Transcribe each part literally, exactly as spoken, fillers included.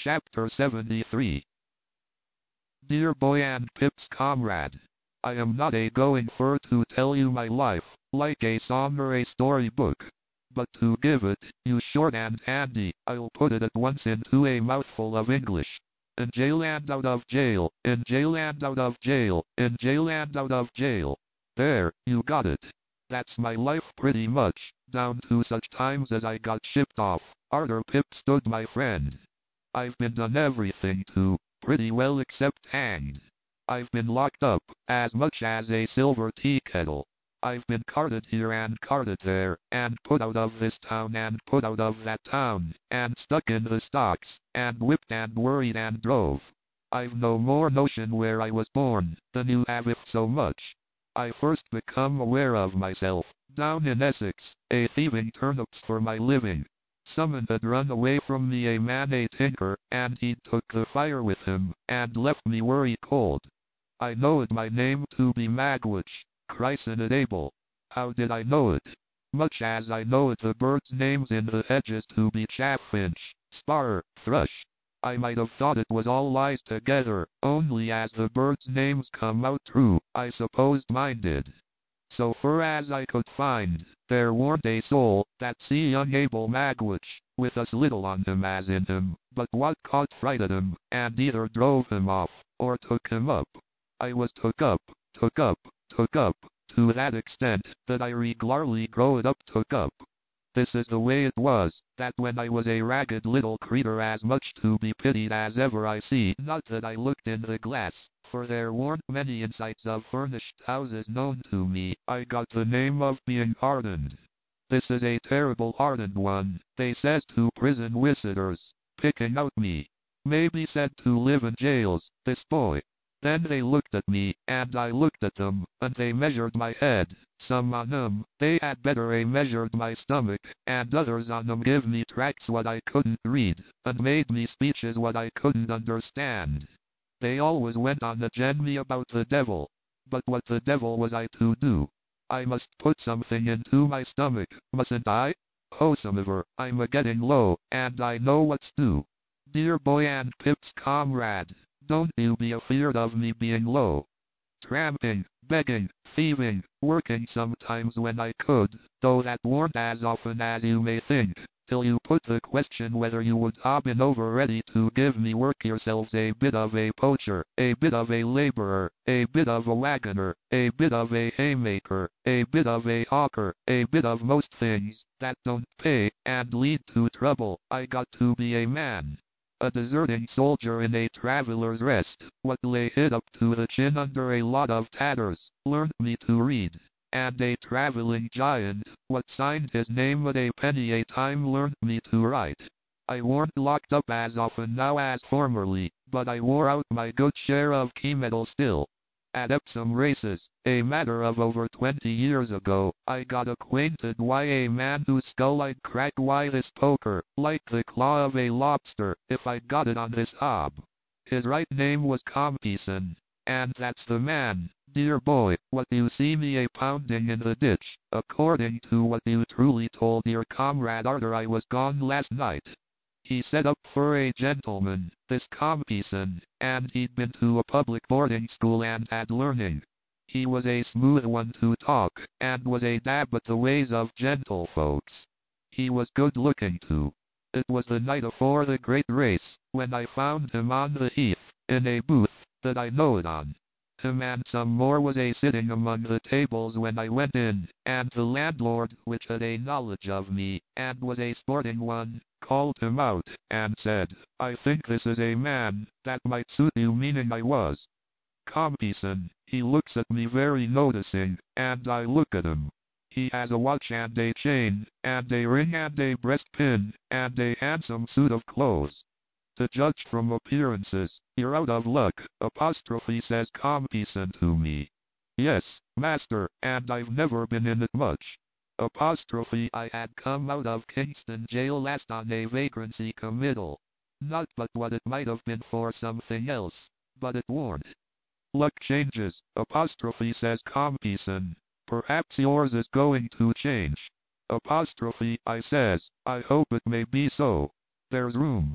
Chapter seventy-three. Dear Boy and Pip's Comrade, I am not a going for to tell you my life, like a song or a storybook, but to give it you short and handy. I'll put it at once into a mouthful of English. In jail and out of jail, in jail and out of jail, in jail and out of jail. There, you got it. That's my life pretty much, down to such times as I got shipped off. Arthur Pip stood my friend. I've been done everything to, pretty well except hanged. I've been locked up, as much as a silver tea kettle. I've been carted here and carted there, and put out of this town and put out of that town, and stuck in the stocks, and whipped and worried and drove. I've no more notion where I was born, than you have if so much. I first become aware of myself, down in Essex, a thieving turnips for my living. Someone had run away from me, a man, a tinker, and he took the fire with him, and left me worry cold. I knowed my name to be Magwitch, christened Abel. How did I know it? Much as I knowed the birds' names in the hedges to be chaffinch, sparrow, thrush. I might have thought it was all lies together, only as the birds' names come out true, I supposed mine did. So far as I could find, there warn't a soul that see young Abel Magwitch, with as little on him as in him, but what caught fright at him, and either drove him off, or took him up. I was took up, took up, took up, to that extent, that I regularly growed up took up. This is the way it was, that when I was a ragged little creetur as much to be pitied as ever I see, not that I looked in the glass, for there warn't many insights of furnished houses known to me, I got the name of being hardened. This is a terrible hardened one, they says to prison visitors, picking out me. May be said to live in jails, this boy. Then they looked at me, and I looked at them, and they measured my head. Some on 'em, they had better a measured my stomach, and others on 'em give me tracts what I couldn't read, and made me speeches what I couldn't understand. They always went on a me about the devil. But what the devil was I to do? I must put something into my stomach, mustn't I? Howsomever, I'm a-getting low, and I know what's due. Dear Boy and Pip's Comrade, don't you be afeard of me being low. Tramping, begging, thieving, working sometimes when I could, though that warn't as often as you may think, till you put the question whether you would ha' been over ready to give me work yourselves, a bit of a poacher, a bit of a labourer, a bit of a wagoner, a bit of a haymaker, a bit of a hawker, a bit of most things that don't pay, and lead to trouble. I got to be a man. A deserting soldier in a traveller's rest, what lay hid up to the chin under a lot of tatters, learned me to read. And a travelling giant, what signed his name with a penny a time, learned me to write. I warn't locked up as often now as formerly, but I wore out my good share of key metal still. At Epsom races, a matter of over twenty years ago, I got acquainted why a man whose skull I'd crack why this poker, like the claw of a lobster, if I'd got it on his hob. His right name was Compeyson, and that's the man, dear boy, what you see me a-pounding in the ditch, according to what you truly told your comrade Arthur I was gone last night. He set up for a gentleman, this Compeyson, and he'd been to a public boarding school and had learning. He was a smooth one to talk, and was a dab at the ways of gentlefolks. He was good looking too. It was the night afore the great race, when I found him on the heath, in a booth, that I knowed on. Him and some more was a sitting among the tables when I went in, and the landlord, which had a knowledge of me, and was a sporting one, called him out, and said, I think this is a man that might suit you, meaning I was. Compeyson, he looks at me very noticing, and I look at him. He has a watch and a chain, and a ring and a breastpin, and a handsome suit of clothes. To judge from appearances, you're out of luck, apostrophe says Compeyson to me. Yes, master, and I've never been in it much. Apostrophe I had come out of Kingston jail last on a vagrancy committal. Not but what it might have been for something else, but it warn't. Luck changes, apostrophe says Compeyson. Perhaps yours is going to change. Apostrophe I says, I hope it may be so. There's room.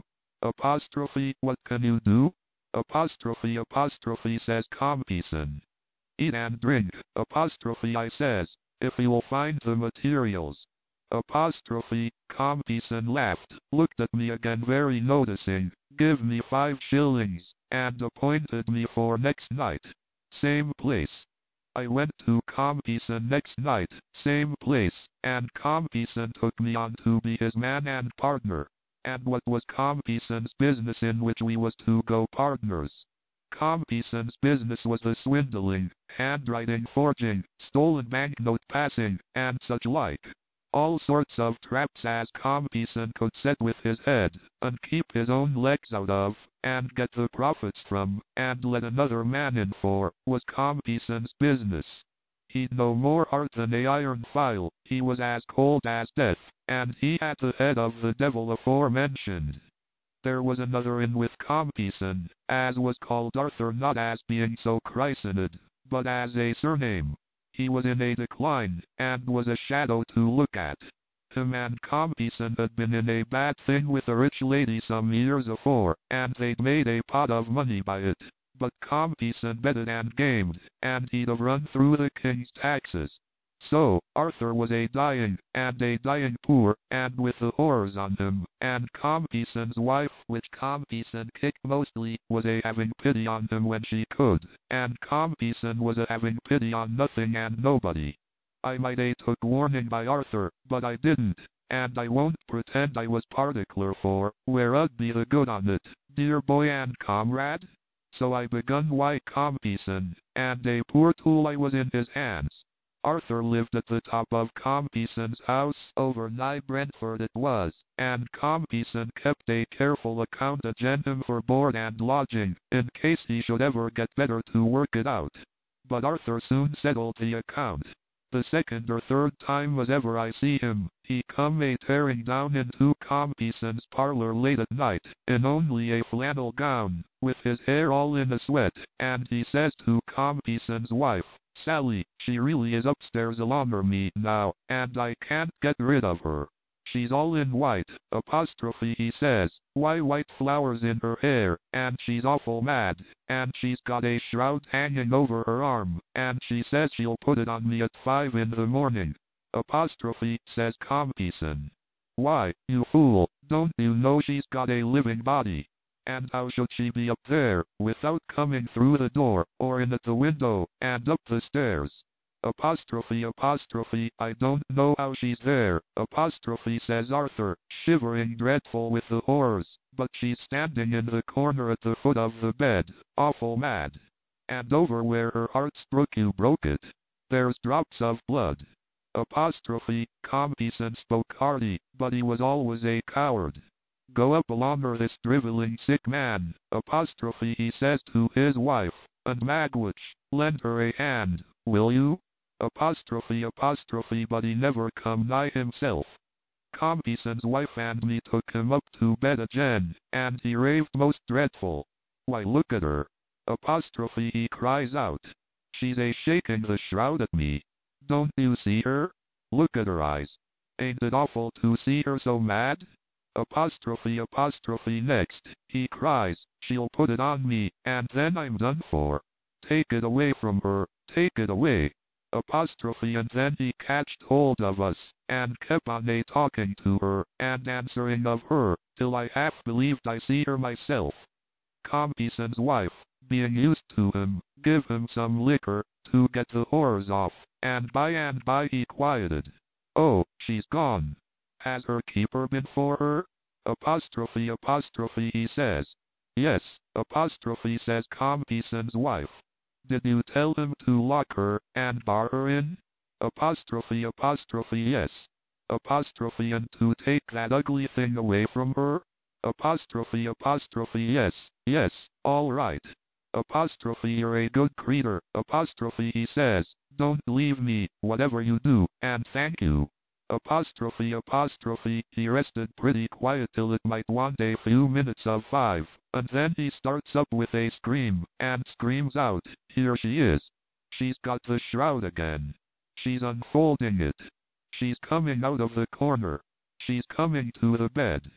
Apostrophe, what can you do? Apostrophe, apostrophe, says Compeyson. Eat and drink. Apostrophe, I says, if you'll find the materials. Apostrophe, Compeyson laughed, looked at me again very noticing, give me five shillings, and appointed me for next night. Same place. I went to Compeyson next night, same place, and Compeyson took me on to be his man and partner. And what was Compeyson's business in which we was to go partners? Compeyson's business was the swindling, handwriting forging, stolen banknote passing, and such like. All sorts of traps as Compeyson could set with his head, and keep his own legs out of, and get the profits from, and let another man in for, was Compeyson's business. He'd no more heart than a iron file, he was as cold as death, and he had the head of the devil aforementioned. There was another in with Compeyson, as was called Arthur, not as being so christened, but as a surname. He was in a decline, and was a shadow to look at. Him and Compeyson had been in a bad thing with a rich lady some years afore, and they'd made a pot of money by it. But Compeyson betted and gamed, and he'd have run through the king's taxes. So, Arthur was a dying, and a dying poor, and with the horrors on him, and Compeyson's wife, which Compeyson kicked mostly, was a having pity on him when she could, and Compeyson was a having pity on nothing and nobody. I might a took warning by Arthur, but I didn't, and I won't pretend I was particular for, where 'ud be the good on it, dear boy and comrade? So I begun why Compeyson, and a poor tool I was in his hands. Arthur lived at the top of Compeyson's house, over nigh Brentford it was, and Compeyson kept a careful account again him for board and lodging, in case he should ever get better to work it out. But Arthur soon settled the account. The second or third time as ever I see him, he come a tearing down into Compeyson's parlour late at night, in only a flannel gown, with his hair all in a sweat, and he says to Compeyson's wife, Sally, she really is upstairs alonger me now, and I can't get rid of her. She's all in white, apostrophe he says, why white flowers in her hair, and she's awful mad, and she's got a shroud hanging over her arm, and she says she'll put it on me at five in the morning. Apostrophe, says Compeyson. Why, you fool, don't you know she's got a living body? And how should she be up there, without coming through the door, or in at the window, and up the stairs? Apostrophe, apostrophe, I don't know how she's there, apostrophe, says Arthur, shivering dreadful with the horrors, but she's standing in the corner at the foot of the bed, awful mad. And over where her heart struck you broke it. There's drops of blood. Apostrophe, Compeyson spoke hearty, but he was always a coward. Go up alonger this drivelling sick man, apostrophe he says to his wife, and Magwitch, lend her a hand, will you? Apostrophe, apostrophe, but he never come nigh himself. Compeyson's wife and me took him up to bed again, and he raved most dreadful. Why look at her. Apostrophe he cries out. She's a shaking the shroud at me. Don't you see her? Look at her eyes. Ain't it awful to see her so mad? Apostrophe, apostrophe next, he cries, she'll put it on me, and then I'm done for. Take it away from her, take it away. Apostrophe, and then he catched hold of us, and kept on a talking to her, and answering of her, till I half believed I see her myself. Compeyson's wife, being used to him, give him some liquor, to get the horrors off, and by and by he quieted. Oh, she's gone. Has her keeper been for her? Apostrophe, apostrophe he says. Yes, apostrophe, says Compeyson's wife. Did you tell him to lock her, and bar her in? Apostrophe, apostrophe yes. Apostrophe, and to take that ugly thing away from her? Apostrophe, apostrophe yes, yes, all right. Apostrophe, you're a good creetur, apostrophe he says, don't leave me, whatever you do, and thank you. Apostrophe, apostrophe, he rested pretty quiet till it might want a few minutes of five, and then he starts up with a scream, and screams out, here she is. She's got the shroud again. She's unfolding it. She's coming out of the corner. She's coming to the bed.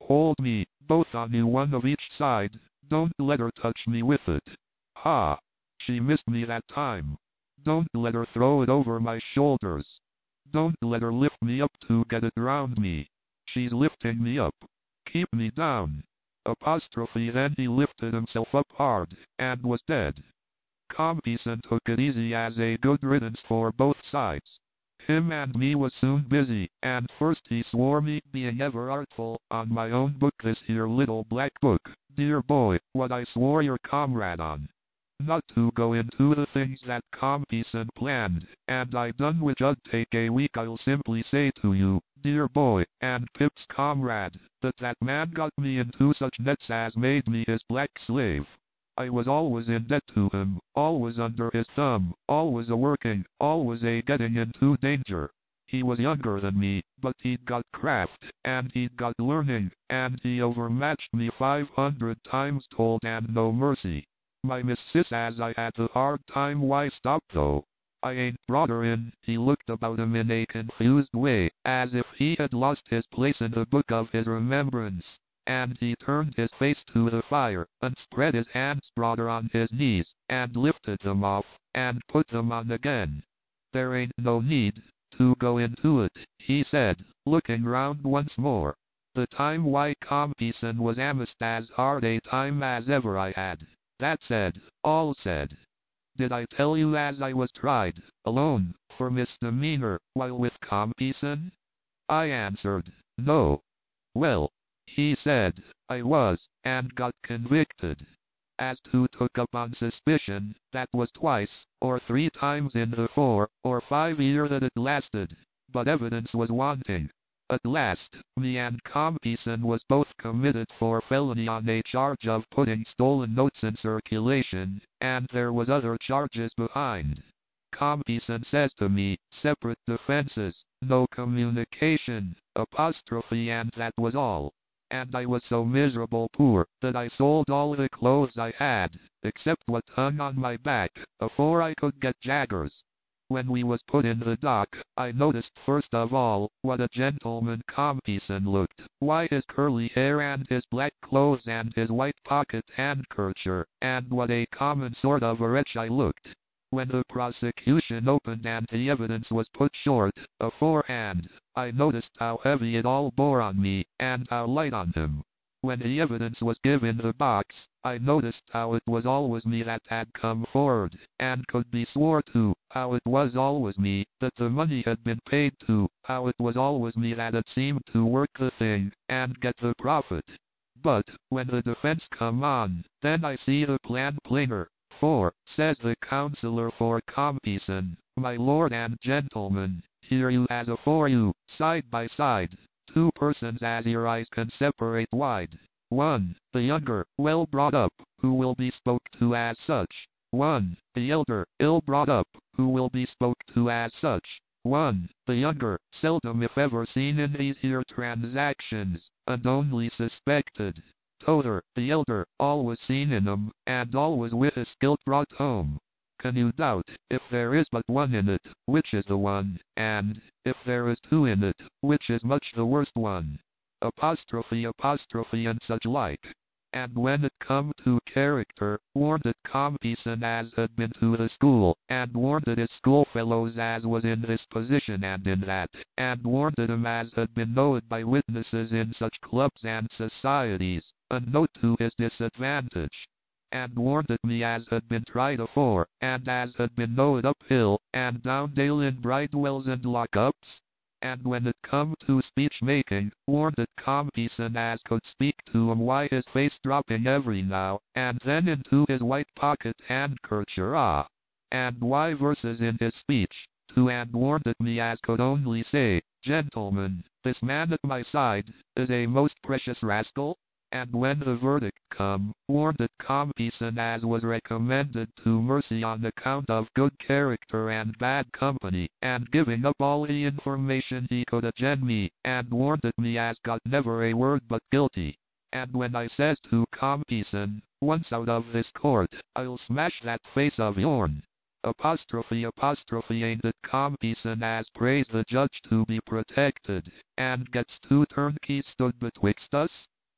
Hold me, both on you, one of each side, don't let her touch me with it. Ha! She missed me that time. Don't let her throw it over my shoulders. Don't let her lift me up to get it round me. She's lifting me up. Keep me down. Apostrophe. Then he lifted himself up hard, and was dead. Compeyson took it easy as a good riddance for both sides. Him and me was soon busy, and first he swore me, being ever artful, on my own book, this here little black book, dear boy, what I swore your comrade on. Not to go into the things that Compeyson planned, and I done, which 'ud take a week. I'll simply say to you, dear boy, and Pip's comrade, that that man got me into such nets as made me his black slave. I was always in debt to him, always under his thumb, always a-working, always a-getting into danger. He was younger than me, but he'd got craft, and he'd got learning, and he overmatched me five hundred times told, and no mercy. My missus, as I had a hard time, why stop though? I ain't brought her in. He looked about him in a confused way, as if he had lost his place in the book of his remembrance, and he turned his face to the fire, and spread his hands broader on his knees, and lifted them off, and put them on again. There ain't no need to go into it, he said, looking round once more. The time why Compeyson was amiss as hard a time as ever I had. That said, all said. Did I tell you as I was tried, alone, for misdemeanor, while with Compeyson? I answered, no. Well, he said, I was, and got convicted. As to took up on suspicion, that was twice, or three times in the four, or five year that it lasted, but evidence was wanting. At last, me and Compeyson was both committed for felony on a charge of putting stolen notes in circulation, and there was other charges behind. Compeyson says to me, separate defenses, no communication, apostrophe, and that was all. And I was so miserable poor, that I sold all the clothes I had, except what hung on my back, afore I could get Jaggers. When we was put in the dock, I noticed first of all, what a gentleman Compeyson looked, why his curly hair and his black clothes and his white pocket handkercher, and what a common sort of a wretch I looked. When the prosecution opened and the evidence was put short, aforehand, I noticed how heavy it all bore on me, and how light on him. When the evidence was given in the box, I noticed how it was always me that had come forward, and could be swore to, how it was always me that the money had been paid to, how it was always me that had seemed to work the thing, and get the profit. But, when the defense come on, then I see the plan plainer, for, says the counsellor for Compeyson, my lord and gentlemen, here you as afore you, side by side, two persons as your eyes can separate wide. One, the younger, well brought up, who will be spoke to as such. One, the elder, ill brought up, who will be spoke to as such. One, the younger, seldom if ever seen in these here transactions, and only suspected. T'other, the elder, always seen in 'em, and always with his guilt brought home. Can you doubt, if there is but one in it, which is the one, and, if there is two in it, which is much the worst one? Apostrophe, apostrophe, and such like. And when it come to character, warn't it Compeyson as had been to the school, and warn't it his schoolfellows as was in this position and in that, and warn't it 'em as had been knowed by witnesses in such clubs and societies, and note to his disadvantage. And warn't it me as had been tried afore, and as had been knowed up hill, and down dale in bridewells and lockups. And when it come to speech-making, warn't it Compeyson as could speak to 'em, why his face dropping every now and then into his white pocket handkercher, ah, and why verses in his speech, too, and warn't it me as could only say, gentlemen, this man at my side is a most precious rascal. And when the verdict come, warn't it Compeyson as was recommended to mercy on account of good character and bad company, and giving up all the information he could agen me, and warn't it me as got never a word but guilty. And when I says to Compeyson, once out of this court, I'll smash that face of yourn. Apostrophe, apostrophe, ain't it Compeyson as prays the judge to be protected, and gets two turnkeys stood betwixt us?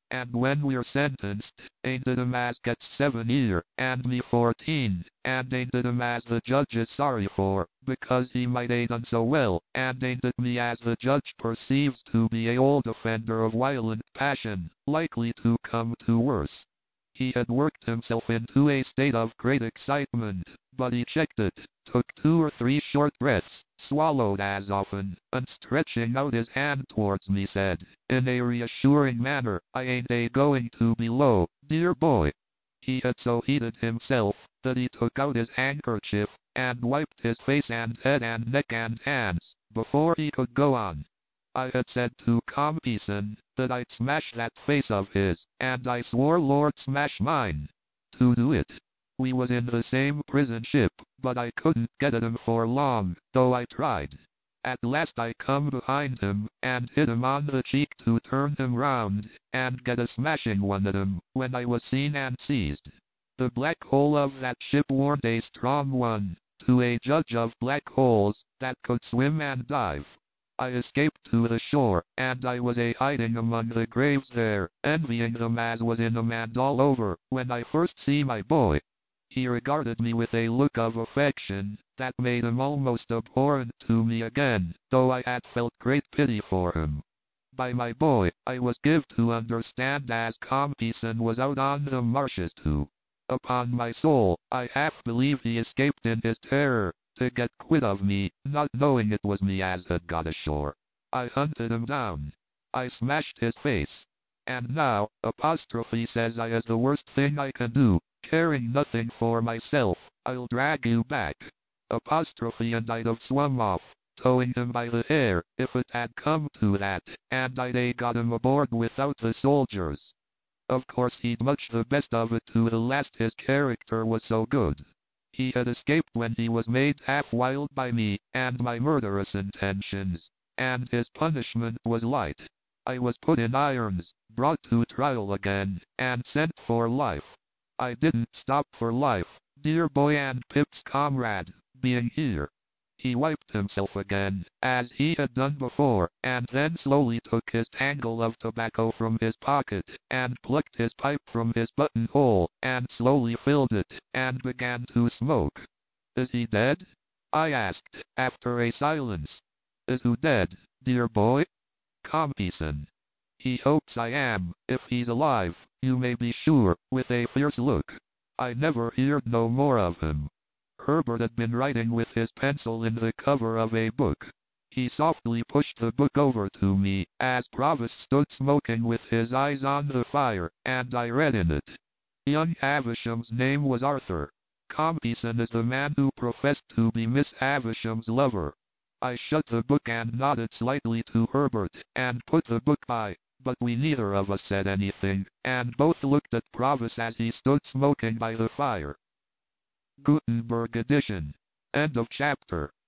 and when we're sentenced, ain't it 'em as gets seven year, and me fourteen, and ain't it 'em as the judge is sorry for, because he might a done so well, and ain't it me as the judge perceives to be a old offender of violent passion, likely to come to worse. He had worked himself into a state of great excitement, but he checked it, took two or three short breaths, swallowed as often, and stretching out his hand towards me said, in a reassuring manner, I ain't a going to be low, dear boy. He had so heated himself, that he took out his handkerchief, and wiped his face and head and neck and hands, before he could go on. I had said to Compeyson that I'd smash that face of his, and I swore Lord smash mine to do it. We was in the same prison ship, but I couldn't get at him for long, though I tried. At last I come behind him, and hit him on the cheek to turn him round, and get a smashing one at him, when I was seen and seized. The black hole of that ship warn't a strong one, to a judge of black holes, that could swim and dive. I escaped to the shore, and I was a hiding among the graves there, envying them as was in 'em and all over, when I first see my boy. He regarded me with a look of affection, that made him almost abhorrent to me again, though I had felt great pity for him. By my boy, I was give to understand as Compeyson was out on the marshes too. Upon my soul, I half believe he escaped in his terror, to get quit of me, not knowing it was me as had got ashore. I hunted him down. I smashed his face. And now, apostrophe says I is the worst thing I can do, caring nothing for myself, I'll drag you back. Apostrophe and I'd have swum off, towing him by the hair, if it had come to that, and I'd a got him aboard without the soldiers. Of course he'd much the best of it to the last, his character was so good. He had escaped when he was made half wild by me, and my murderous intentions, and his punishment was light. I was put in irons, brought to trial again, and sent for life. I didn't stop for life, dear boy and Pip's comrade, being here. He wiped himself again, as he had done before, and then slowly took his tangle of tobacco from his pocket, and plucked his pipe from his buttonhole, and slowly filled it, and began to smoke. Is he dead? I asked, after a silence. Is who dead, dear boy? Compeyson. He hopes I am, if he's alive, you may be sure, with a fierce look. I never heard no more of him. Herbert had been writing with his pencil in the cover of a book. He softly pushed the book over to me, as Provis stood smoking with his eyes on the fire, and I read in it. Young Havisham's name was Arthur. Compeyson is the man who professed to be Miss Havisham's lover. I shut the book and nodded slightly to Herbert, and put the book by, but we neither of us said anything, and both looked at Provis as he stood smoking by the fire. Gutenberg edition. End of chapter.